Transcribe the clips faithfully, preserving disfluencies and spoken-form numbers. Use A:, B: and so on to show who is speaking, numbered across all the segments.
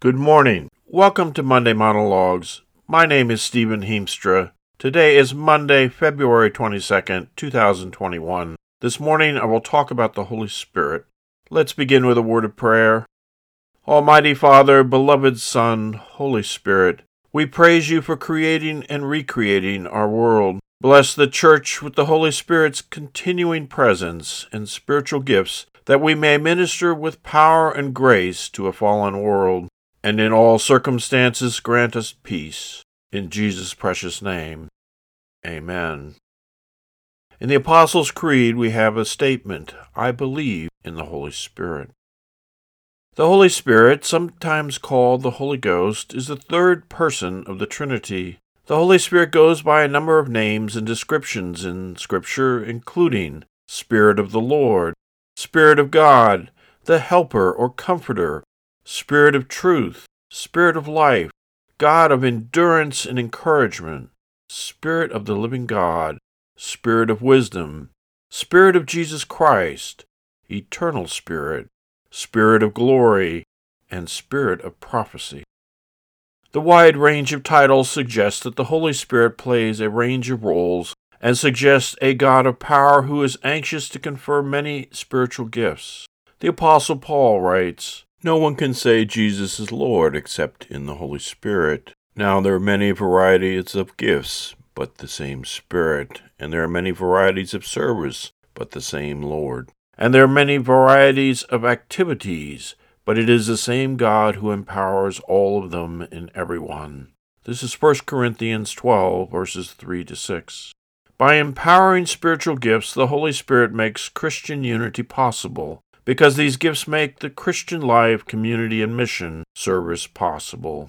A: Good morning. Welcome to Monday Monologues. My name is Stephen Heemstra. Today is Monday, February twenty-second, two thousand twenty-one. This morning I will talk about the Holy Spirit. Let's begin with a word of prayer. Almighty Father, beloved Son, Holy Spirit, we praise you for creating and recreating our world. Bless the Church with the Holy Spirit's continuing presence and spiritual gifts, that we may minister with power and grace to a fallen world. And in all circumstances grant us peace. In Jesus' precious name, amen. In the Apostles' Creed we have a statement, I believe in the Holy Spirit. The Holy Spirit, sometimes called the Holy Ghost, is the third person of the Trinity. The Holy Spirit goes by a number of names and descriptions in Scripture, including Spirit of the Lord, Spirit of God, the Helper or Comforter, Spirit of Truth, Spirit of Life, God of Endurance and Encouragement, Spirit of the Living God, Spirit of Wisdom, Spirit of Jesus Christ, Eternal Spirit, Spirit of Glory, and Spirit of Prophecy. The wide range of titles suggests that the Holy Spirit plays a range of roles and suggests a God of power who is anxious to confer many spiritual gifts. The Apostle Paul writes, No one can say Jesus is Lord except in the Holy Spirit. Now there are many varieties of gifts, but the same Spirit. And there are many varieties of service, but the same Lord. And there are many varieties of activities, but it is the same God who empowers all of them in everyone. This is First Corinthians twelve, verses three to six. By empowering spiritual gifts, the Holy Spirit makes Christian unity possible, because these gifts make the Christian life, community, and mission service possible.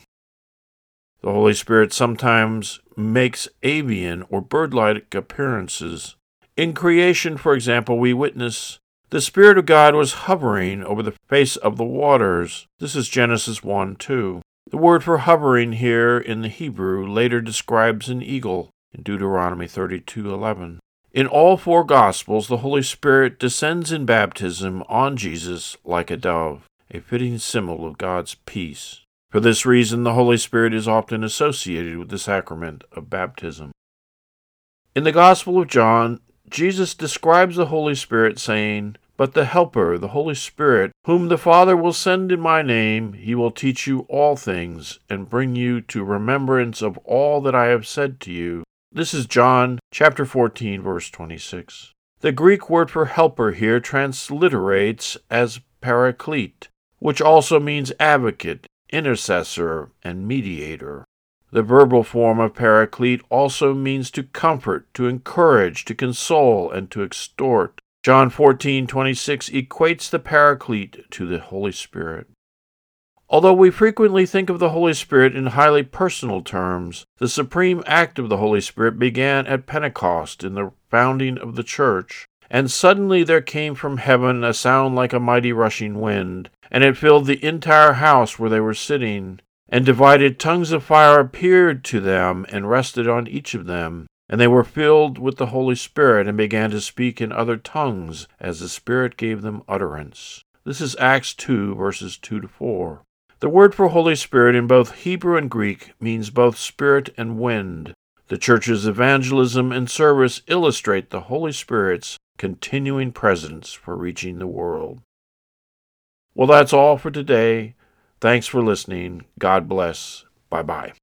A: The Holy Spirit sometimes makes avian or bird-like appearances. In creation, for example, we witness the Spirit of God was hovering over the face of the waters. This is Genesis one two. The word for hovering here in the Hebrew later describes an eagle in Deuteronomy thirty-two eleven. In all four Gospels, the Holy Spirit descends in baptism on Jesus like a dove, a fitting symbol of God's peace. For this reason, the Holy Spirit is often associated with the sacrament of baptism. In the Gospel of John, Jesus describes the Holy Spirit saying, But the Helper, the Holy Spirit, whom the Father will send in my name, he will teach you all things and bring you to remembrance of all that I have said to you. This is John chapter fourteen, verse twenty-six. The Greek word for helper here transliterates as paraclete, which also means advocate, intercessor, and mediator. The verbal form of paraclete also means to comfort, to encourage, to console, and to exhort. John fourteen twenty-six equates the paraclete to the Holy Spirit. Although we frequently think of the Holy Spirit in highly personal terms, the supreme act of the Holy Spirit began at Pentecost in the founding of the Church, and suddenly there came from heaven a sound like a mighty rushing wind, and it filled the entire house where they were sitting, and divided tongues of fire appeared to them and rested on each of them. And they were filled with the Holy Spirit and began to speak in other tongues as the Spirit gave them utterance. This is Acts two, verses two to four. The word for Holy Spirit in both Hebrew and Greek means both spirit and wind. The Church's evangelism and service illustrate the Holy Spirit's continuing presence for reaching the world. Well, that's all for today. Thanks for listening. God bless. Bye-bye.